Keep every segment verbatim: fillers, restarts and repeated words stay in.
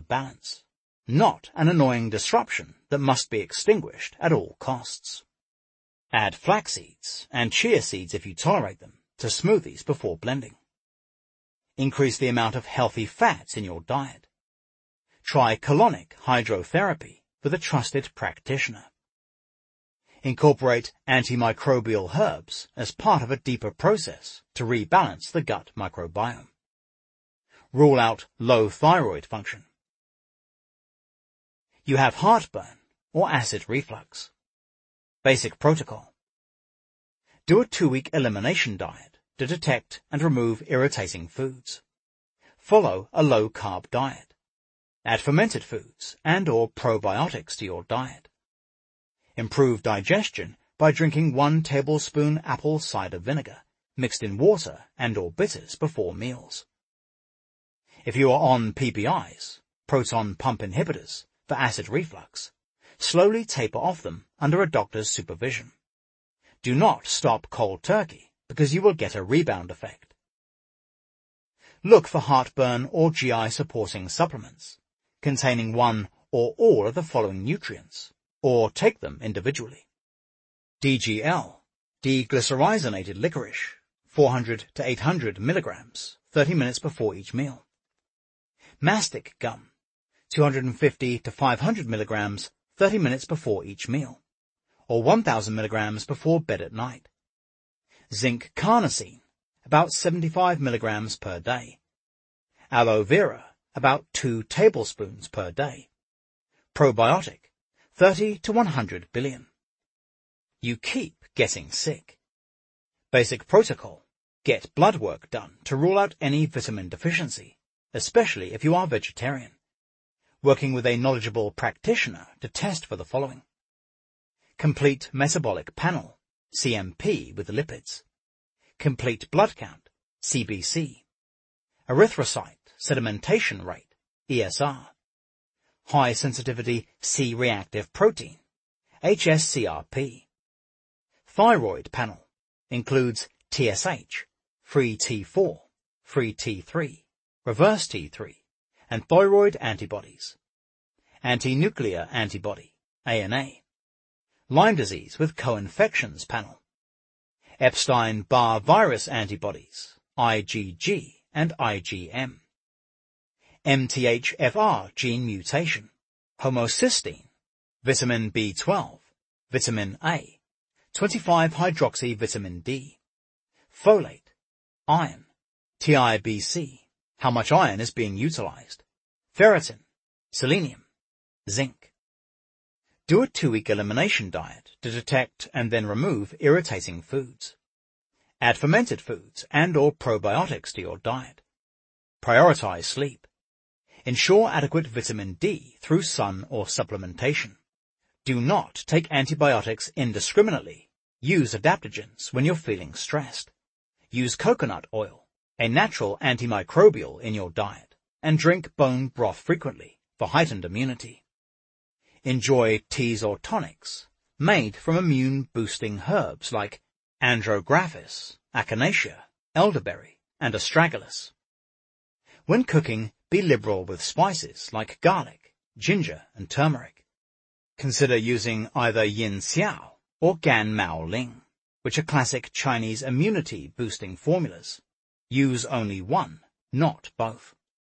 balance, not an annoying disruption that must be extinguished at all costs. Add flax seeds and chia seeds if you tolerate them to smoothies before blending. Increase the amount of healthy fats in your diet. Try colonic hydrotherapy with a trusted practitioner. Incorporate antimicrobial herbs as part of a deeper process to rebalance the gut microbiome. Rule out low thyroid function. You have heartburn or acid reflux. Basic protocol. Do a two-week elimination diet to detect and remove irritating foods. Follow a low-carb diet. Add fermented foods and or probiotics to your diet. Improve digestion by drinking one tablespoon apple cider vinegar mixed in water and or bitters before meals. If you are on P P Is, proton pump inhibitors, for acid reflux, slowly taper off them under a doctor's supervision. Do not stop cold turkey because you will get a rebound effect. Look for heartburn or G I supporting supplements containing one or all of the following nutrients, or take them individually. D G L, deglycyrrhizonated licorice, four hundred to eight hundred milligrams, thirty minutes before each meal. Mastic gum, two hundred fifty to five hundred milligrams, thirty minutes before each meal, or one thousand milligrams before bed at night. Zinc carnosine, about seventy-five milligrams per day. Aloe vera, about two tablespoons per day. Probiotic, thirty to one hundred billion. You keep getting sick. Basic protocol. Get blood work done to rule out any vitamin deficiency, especially if you are vegetarian. Working with a knowledgeable practitioner to test for the following. Complete metabolic panel, C M P with lipids. Complete blood count, C B C. Erythrocyte sedimentation rate, E S R. High sensitivity C-reactive protein, H S C R P. Thyroid panel includes T S H, free T four, free T three, reverse T three, and thyroid antibodies. Anti-nuclear antibody, A N A. Lyme disease with co-infections panel. Epstein-Barr virus antibodies, I G G and I G M. M T H F R gene mutation, homocysteine, vitamin B twelve, vitamin A, twenty-five hydroxy vitamin D, folate, iron, T I B C, how much iron is being utilized, ferritin, selenium, zinc. Do a two-week elimination diet to detect and then remove irritating foods. Add fermented foods and or probiotics to your diet. Prioritize sleep. Ensure adequate vitamin D through sun or supplementation. Do not take antibiotics indiscriminately. Use adaptogens when you're feeling stressed. Use coconut oil, a natural antimicrobial, in your diet, and drink bone broth frequently for heightened immunity. Enjoy teas or tonics made from immune-boosting herbs like andrographis, echinacea, elderberry, and astragalus. When cooking, be liberal with spices like garlic, ginger, and turmeric. Consider using either yin xiao or gan mao ling, which are classic Chinese immunity-boosting formulas. Use only one, not both.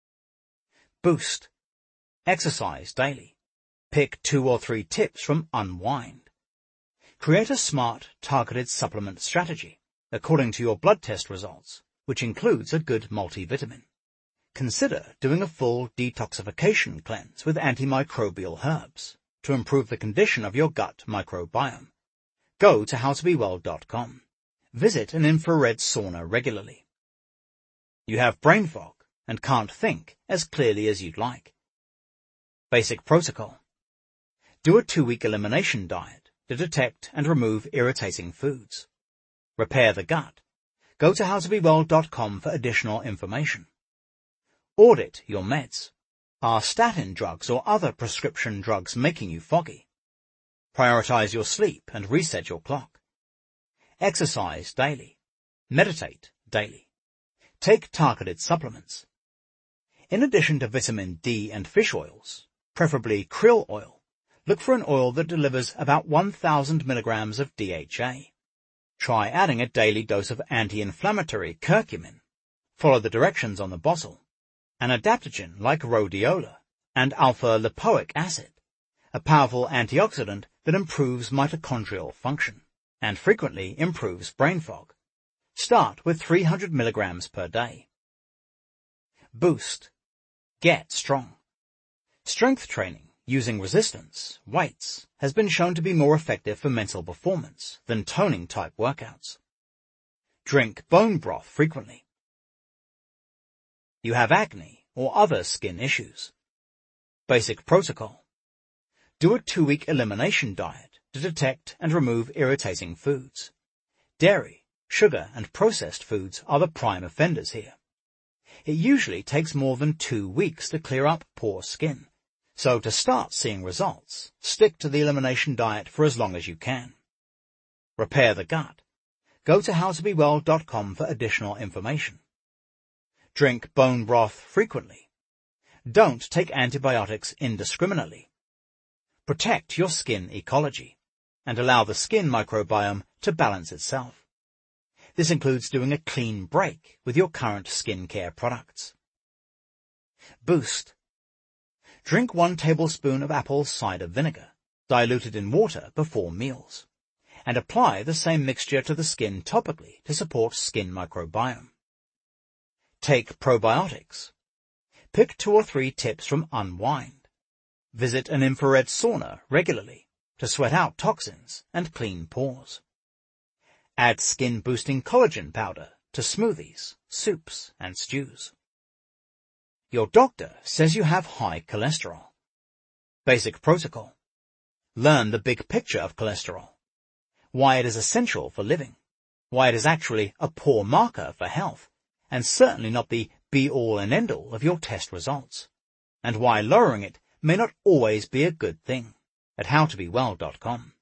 Boost. Exercise daily. Pick two or three tips from Unwind. Create a smart, targeted supplement strategy according to your blood test results, which includes a good multivitamin. Consider doing a full detoxification cleanse with antimicrobial herbs to improve the condition of your gut microbiome. Go to how to be well dot com. Visit an infrared sauna regularly. You have brain fog and can't think as clearly as you'd like. Basic protocol. Do a two-week elimination diet to detect and remove irritating foods. Repair the gut. Go to how to be well dot com for additional information. Audit your meds. Are statin drugs or other prescription drugs making you foggy? Prioritize your sleep and reset your clock. Exercise daily. Meditate daily. Take targeted supplements. In addition to vitamin D and fish oils, preferably krill oil, look for an oil that delivers about one thousand milligrams of D H A. Try adding a daily dose of anti-inflammatory curcumin. Follow the directions on the bottle. An adaptogen like rhodiola and alpha-lipoic acid, a powerful antioxidant that improves mitochondrial function and frequently improves brain fog. Start with three hundred milligrams per day. Boost. Get strong. Strength training using resistance, weights, has been shown to be more effective for mental performance than toning-type workouts. Drink bone broth frequently. You have acne or other skin issues. Basic protocol. Do a two-week elimination diet to detect and remove irritating foods. Dairy, sugar, and processed foods are the prime offenders here. It usually takes more than two weeks to clear up poor skin. So to start seeing results, stick to the elimination diet for as long as you can. Repair the gut. Go to how to be well dot com for additional information. Drink bone broth frequently. Don't take antibiotics indiscriminately. Protect your skin ecology and allow the skin microbiome to balance itself. This includes doing a clean break with your current skincare products. Boost. Drink one tablespoon of apple cider vinegar, diluted in water before meals, and apply the same mixture to the skin topically to support skin microbiome. Take probiotics. Pick two or three tips from Unwind. Visit an infrared sauna regularly to sweat out toxins and clean pores. Add skin-boosting collagen powder to smoothies, soups, and stews. Your doctor says you have high cholesterol. Basic protocol. Learn the big picture of cholesterol. Why it is essential for living. Why it is actually a poor marker for health, and certainly not the be-all and end-all of your test results. And why lowering it may not always be a good thing. At how to be well dot com.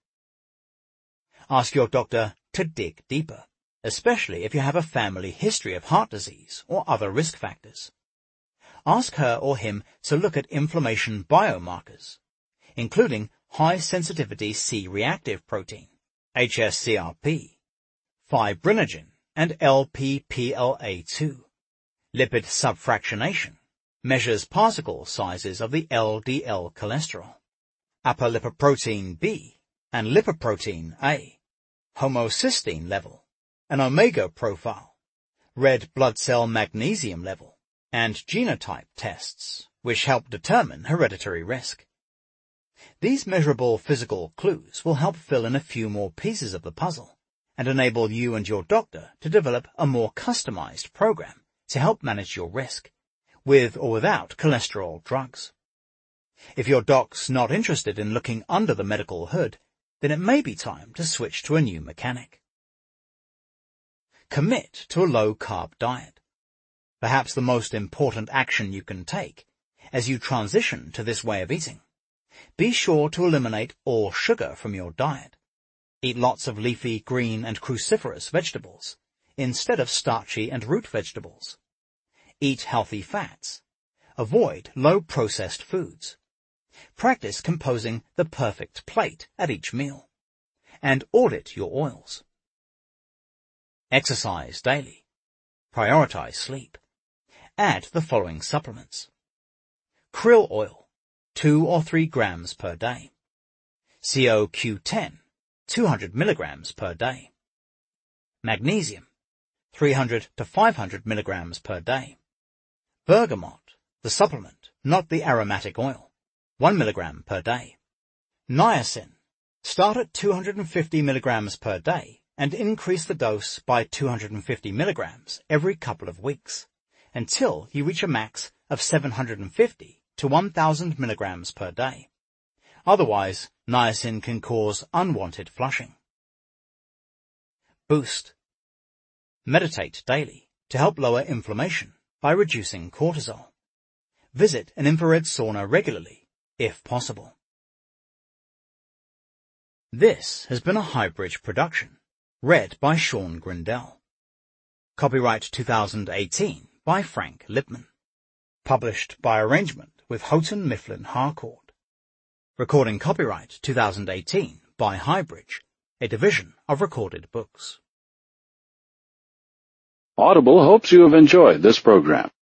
Ask your doctor to dig deeper, especially if you have a family history of heart disease or other risk factors. Ask her or him to look at inflammation biomarkers, including high-sensitivity C-reactive protein, H S C R P, fibrinogen, and L P P L A two. Lipid subfractionation measures particle sizes of the L D L cholesterol, apolipoprotein B and lipoprotein A, homocysteine level, an omega profile, red blood cell magnesium level, and genotype tests, which help determine hereditary risk. These measurable physical clues will help fill in a few more pieces of the puzzle and enable you and your doctor to develop a more customized program to help manage your risk, with or without cholesterol drugs. If your doc's not interested in looking under the medical hood, then it may be time to switch to a new mechanic. Commit to a low-carb diet. Perhaps the most important action you can take as you transition to this way of eating. Be sure to eliminate all sugar from your diet. Eat lots of leafy, green, and cruciferous vegetables instead of starchy and root vegetables. Eat healthy fats. Avoid low-processed foods. Practice composing the perfect plate at each meal. And audit your oils. Exercise daily. Prioritize sleep. Add the following supplements. Krill oil, two or three grams per day. C O Q ten, two hundred milligrams per day. Magnesium, three hundred to five hundred milligrams per day. Bergamot, the supplement, not the aromatic oil, one milligram per day. Niacin, start at two hundred fifty milligrams per day and increase the dose by two hundred fifty milligrams every couple of weeks, until you reach a max of seven hundred fifty to one thousand milligrams per day. Otherwise, niacin can cause unwanted flushing. Boost. Meditate daily to help lower inflammation by reducing cortisol. Visit an infrared sauna regularly, if possible. This has been a Highbridge production, read by Sean Grindell. Copyright two thousand eighteen by Frank Lipman. Published by arrangement with Houghton Mifflin Harcourt. Recording copyright two thousand eighteen by Highbridge, a division of Recorded Books. Audible hopes you have enjoyed this program.